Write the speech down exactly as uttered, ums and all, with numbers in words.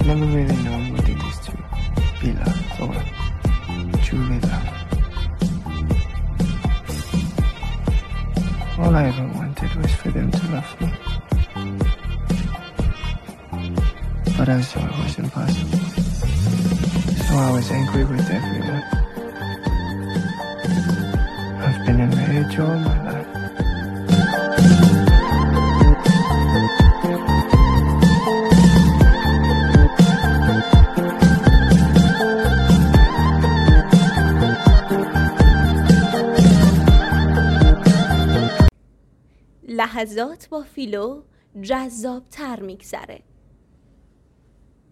never really known what it is to be loved or truly loved. All I ever wanted was for them to love me. But I saw it was impossible. So I was angry with everyone. I've been enraged all my life. لحظات با فیلو جذاب تر میگذره.